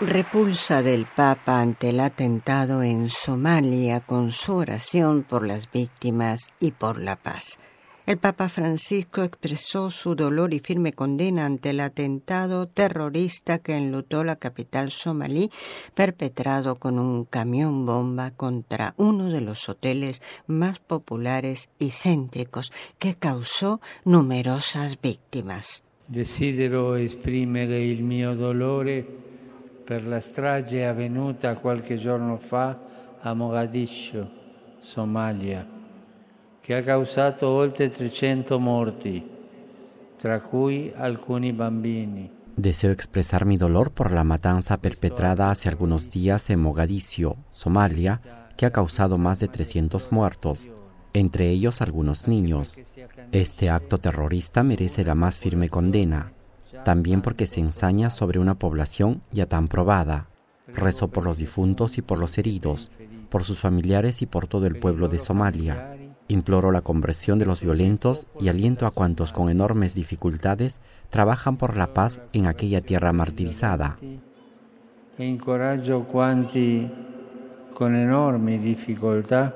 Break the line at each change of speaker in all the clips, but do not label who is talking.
Repulsa del Papa ante el atentado en Somalia con su oración por las víctimas y por la paz. El Papa Francisco expresó su dolor y firme condena ante el atentado terrorista que enlutó la capital somalí, perpetrado con un camión bomba contra uno de los hoteles más populares y céntricos, que causó numerosas víctimas.
Desidero esprimere il mio dolore per la strage avvenuta qualche giorno fa a Mogadiscio, Somalia, che ha causato oltre 300 morti, tra cui alcuni bambini.
Deseo expresar mi dolor por la matanza perpetrada hace algunos días en Mogadiscio, Somalia, que ha causado más de 300 muertos, entre ellos algunos niños. Este acto terrorista merece la más firme condena, también porque se ensaña sobre una población ya tan probada. Rezo por los difuntos y por los heridos, por sus familiares y por todo el pueblo de Somalia. Imploro la conversión de los violentos y aliento a cuantos con enormes dificultades trabajan por la paz en aquella tierra martirizada.
E incoraggio quanti con enormi difficoltà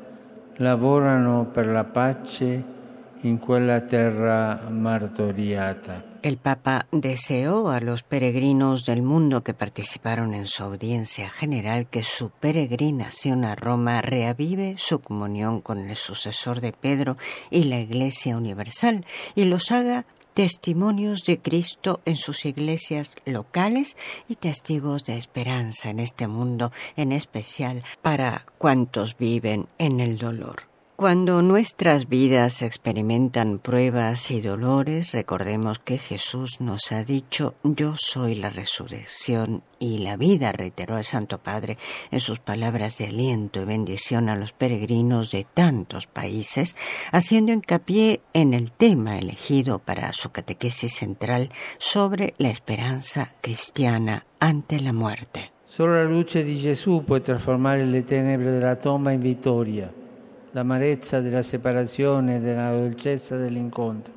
lavorano per la pace in quella terra martoriata.
El Papa deseó a los peregrinos del mundo que participaron en su audiencia general que su peregrinación a Roma reavive su comunión con el sucesor de Pedro y la Iglesia Universal y los haga testimonios de Cristo en sus iglesias locales y testigos de esperanza en este mundo, en especial para cuantos viven en el dolor. Cuando nuestras vidas experimentan pruebas y dolores, recordemos que Jesús nos ha dicho: yo soy la resurrección y la vida, reiteró el Santo Padre en sus palabras de aliento y bendición a los peregrinos de tantos países, haciendo hincapié en el tema elegido para su catequesis central sobre la esperanza cristiana ante la muerte.
Solo la luce di Gesù può trasformare le tenebre della tomba in vittoria, l'amarezza della separazione, della dolcezza dell'incontro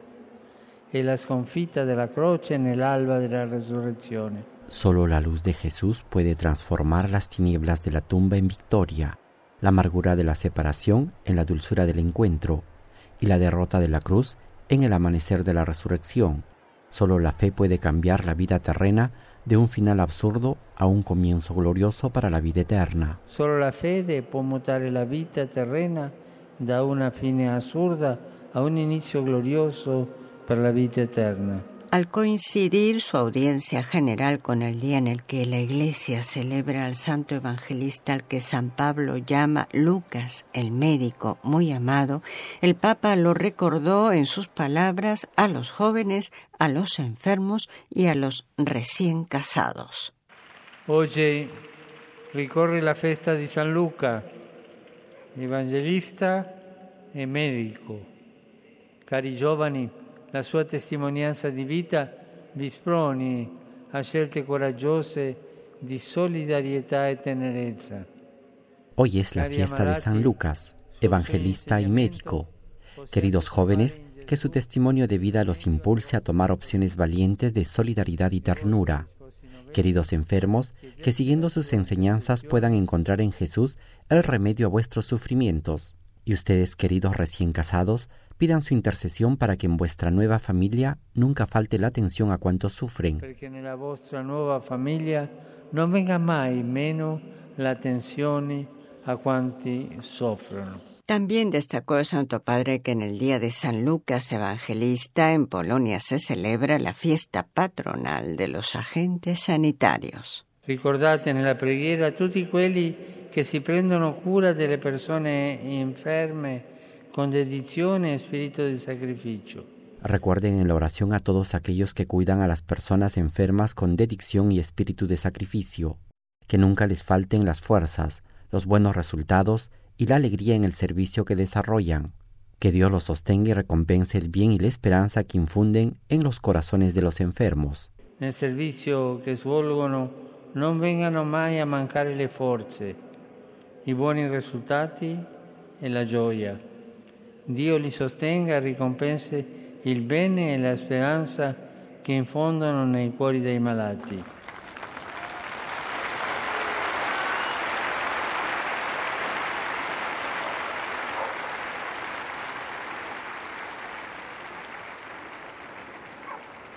e la sconfitta della croce nell'alba della resurrezione.
Solo la luz de Jesús puede transformar las tinieblas de la tumba en victoria, la amargura de la separación en la dulzura del encuentro y la derrota de la cruz en el amanecer de la resurrección. Solo la fe puede cambiar la vida terrena de un final absurdo a un comienzo glorioso para la vida eterna.
Solo la fede può mutare la vita terrena da una fine assurda a un inizio glorioso per la vita eterna.
Al coincidir su audiencia general con el día en el que la Iglesia celebra al santo evangelista al que San Pablo llama Lucas, el médico muy amado, el Papa lo recordó en sus palabras a los jóvenes, a los enfermos y a los recién casados.
Oggi ricorre la festa di San Luca, evangelista e medico. Cari giovani, la sua testimonianza di vita vi sproni a scelte coraggiose di solidarietà e tenerezza.
Hoy es la fiesta de San Lucas, evangelista y médico. Queridos jóvenes, que su testimonio de vida los impulse a tomar opciones valientes de solidaridad y ternura. Queridos enfermos, que siguiendo sus enseñanzas puedan encontrar en Jesús el remedio a vuestros sufrimientos. Y ustedes, queridos recién casados, pidan su intercesión para que en vuestra nueva familia nunca falte la atención a cuantos sufren.
Perché nella vostra nuova famiglia non venga mai meno l'attenzione a quanti soffrono.
También destacó el Santo Padre que en el día de San Lucas Evangelista en Polonia se celebra la fiesta patronal de los agentes sanitarios.
Ricordate nella preghiera tutti quelli che si prendono cura delle persone inferme con dedizione e spirito di sacrificio.
Recuerden en la oración a todos aquellos que cuidan a las personas enfermas con dedicación y espíritu de sacrificio, que nunca les falten las fuerzas, los buenos resultados y la alegría en el servicio que desarrollan. Que Dios los sostenga y recompense el bien y la esperanza que infunden en los corazones de los enfermos.
Nel servizio che svolgono non vengano mai a mancare le forze, i buoni risultati e la gioia. Dio li sostenga e ricompense il bene e la speranza che infondono nei cuori dei malati.